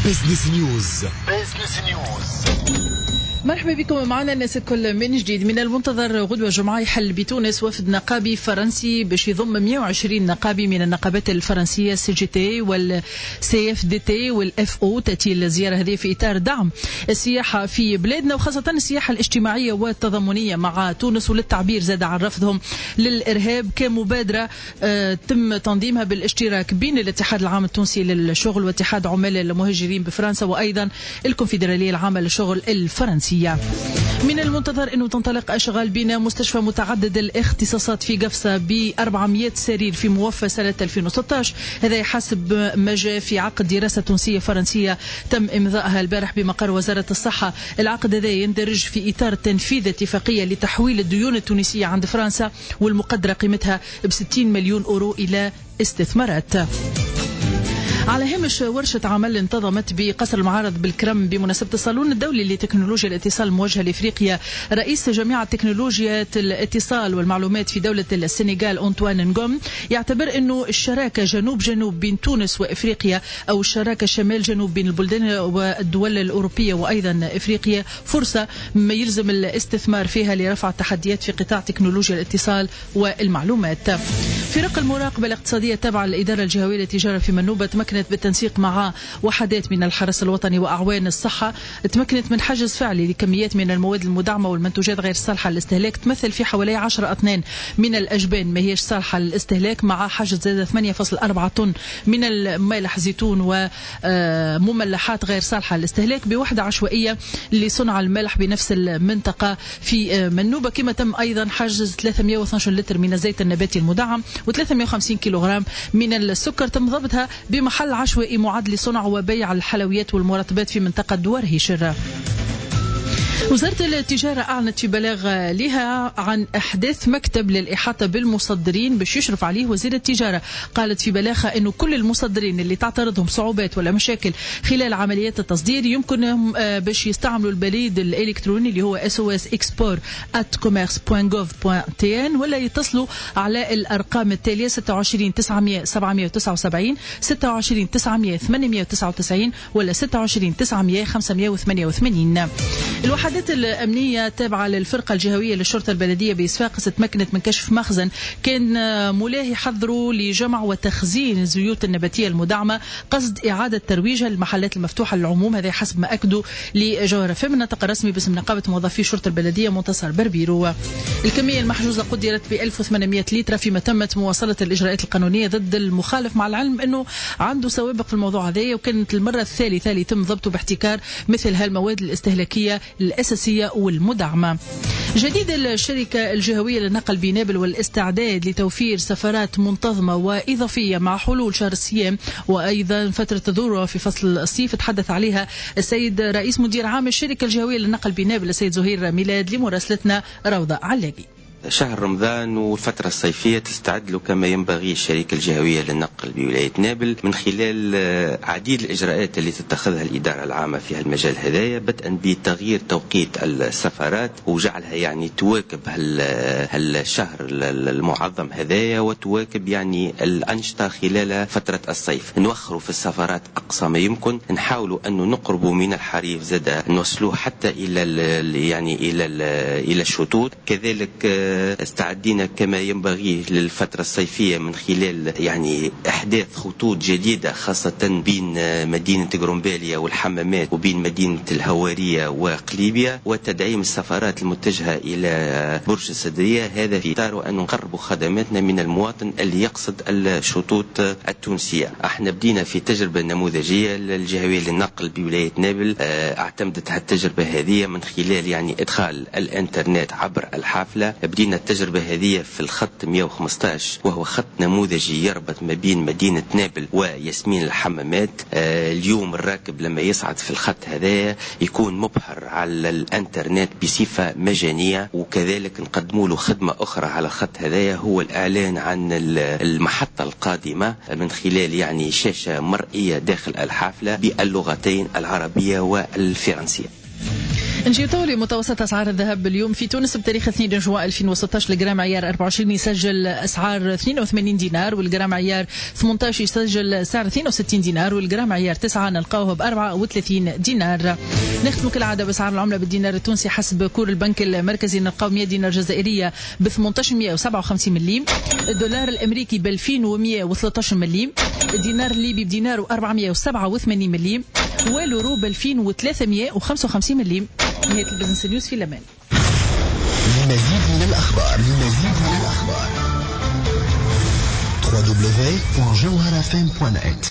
بزنس نيوز. بزنس نيوز. مرحبا بكم معنا الناس الكل من جديد. من المنتظر غدوة جمعة يحل بتونس وفد نقابي فرنسي باش يضم 120 نقابي من النقابات الفرنسية CGT والCFDT والFO. تأتي الزيارة هذه في إطار دعم السياحة في بلادنا وخاصة السياحة الاجتماعية والتضامنية مع تونس، وللتعبير زاد عن رفضهم للإرهاب كمبادرة تم تنظيمها بالاشتراك بين الاتحاد العام التونسي للشغل واتحاد عمال المهاجرين بفرنسا وأيضا الكونفدرالية العامة للشغل الفرنسية. من المنتظر أنه تنطلق أشغال بناء مستشفى متعدد الاختصاصات في قفصة ب 400 سرير في موفى سنة 2016. هذا حسب ما جاء في عقد دراسة تونسية فرنسية تم إمضائها البارح بمقر وزارة الصحة. العقد هذا يندرج في إطار تنفيذ اتفاقية لتحويل الديون التونسية عند فرنسا والمقدرة قيمتها ب60 مليون أورو إلى استثمارات. على هامش ورشة عمل انتظمت بقصر المعارض بالكرم بمناسبة الصالون الدولي لتكنولوجيا الاتصال الموجهة لإفريقيا، رئيس جامعة تكنولوجيا الاتصال والمعلومات في دولة السنغال أنطوان نغوم يعتبر أنه الشراكة جنوب بين تونس وإفريقيا أو الشراكة شمال جنوب بين البلدان والدول الأوروبية وأيضا إفريقيا فرصة ما يلزم الاستثمار فيها لرفع التحديات في قطاع تكنولوجيا الاتصال والمعلومات. فرق المراقبة الاقتصادية التابعة للإدارة الجهوية للتجارة في منوبة تمكنت بالتنسيق مع وحدات من الحرس الوطني وأعوان الصحة تمكنت من حجز فعلي لكميات من المواد المدعمة والمنتوجات غير صالحة للاستهلاك تمثل في حوالي 10 أطنان من الأجبان ما هيش صالحة للاستهلاك، مع حجز زادة 8.4 طن من الملح زيتون ومملحات غير صالحة للاستهلاك بوحدة عشوائية لصنع الملح بنفس المنطقة في منوبة. كما تم أيضا حجز 312 لتر من الزيت النباتي المدعم و350 كيلوغرام من السكر تم ضبطها بمحل عشوائي معد لصنع وبيع الحلويات والمرطبات في منطقة دوار هيشر. وزارة التجارة أعلنت في بلاغ لها عن إحداث مكتب للإحاطة بالمصدرين باش يشرف عليه وزير التجارة. قالت في بلاغها أنه كل المصدرين اللي تعترضهم صعوبات ولا مشاكل خلال عمليات التصدير يمكنهم باش يستعملوا البريد الإلكتروني اللي هو sos.export@commerce.gov.tn ولا يتصلوا على الأرقام التالية 26 900 779 26 900 899 ولا 26 900 588. الوحدات الأمنية التابعة للفرقة الجهوية للشرطة البلدية بإصفاقس تمكنت من كشف مخزن كان مولاه يحضروا لجمع وتخزين الزيوت النباتية المدعمة قصد إعادة ترويجها للمحلات المفتوحة للعموم. هذا حسب ما أكدوا لجوهرة في النطق الرسمي باسم نقابة موظفي الشرطة البلدية منتصر بربيرو. الكمية المحجوزة قدرت ب 1800 لتر فيما تمت مواصلة الإجراءات القانونية ضد المخالف، مع العلم أنه عنده سوابق في الموضوع هذا وكانت المرة الثالثة اللي يتم ضبطه باحتكار مثل هالمواد الاستهلاكية الأساسية والمدعمة. جديد الشركة الجهوية للنقل بنابل والاستعداد لتوفير سفرات منتظمة وإضافية مع حلول شهر الصيام وأيضا فترة الذروة في فصل الصيف تحدث عليها السيد رئيس مدير عام الشركة الجهوية للنقل بنابل السيد زهير ميلاد لمراسلتنا روضة علاقي. شهر رمضان والفترة الصيفية تستعد له كما ينبغي الشركة الجهوية للنقل بولاية نابل من خلال عديد الإجراءات اللي تتخذها الإدارة العامة في المجال هذايا، بدءا بتغيير توقيت السفرات وجعلها يعني تواكب هالشهر المعظم هذايا وتواكب يعني الأنشطة خلال فترة الصيف. نوخروا في السفرات أقصى ما يمكن، نحاولوا أنه نقربوا من الحريف زاد نوصلوه حتى إلى الشطوط. كذلك استعدينا كما ينبغي للفترة الصيفية من خلال يعني إحداث خطوط جديدة خاصة بين مدينة غرومباليا والحمامات وبين مدينة الهوارية وقليبيا، وتدعيم السفارات المتجهة إلى برج الصدرية. هذا في إطار أن نقرب خدماتنا من المواطن اللي يقصد الشطوط التونسية. احنا بدينا في تجربة نموذجية للجهوية للنقل بولاية نابل، اعتمدت هالتجربة هذه من خلال يعني إدخال الإنترنت عبر الحافلة. بدينا التجربة هذه في الخط 115 وهو خط نموذجي يربط ما بين مدينة نابل وياسمين الحمامات. اليوم الراكب لما يصعد في الخط هذا يكون مبحر على الانترنت بصفة مجانية، وكذلك نقدموا له خدمة أخرى على الخط هذا هو الإعلان عن المحطة القادمة من خلال يعني شاشة مرئية داخل الحافلة باللغتين العربية والفرنسية. نجي طولي متوسط أسعار الذهب اليوم في تونس بتاريخ 2 جوان 2016. الجرام عيار 24 يسجل أسعار 82 دينار، والجرام عيار 18 يسجل سعر 62 دينار، والجرام عيار 9 نلقاوه ب 34 دينار. نختم كالعادة بأسعار العملة بالدينار التونسي حسب كور البنك المركزي نلقاو 100 دينار جزائرية ب 1857 مليم، الدولار الأمريكي ب 2113 مليم، الدينار الليبي بدينار و487 مليم، واليورو ب 2355 مليم. نهاية البزنس نيوز في الأمان. لمزيد من الأخبار www.jawharafm.net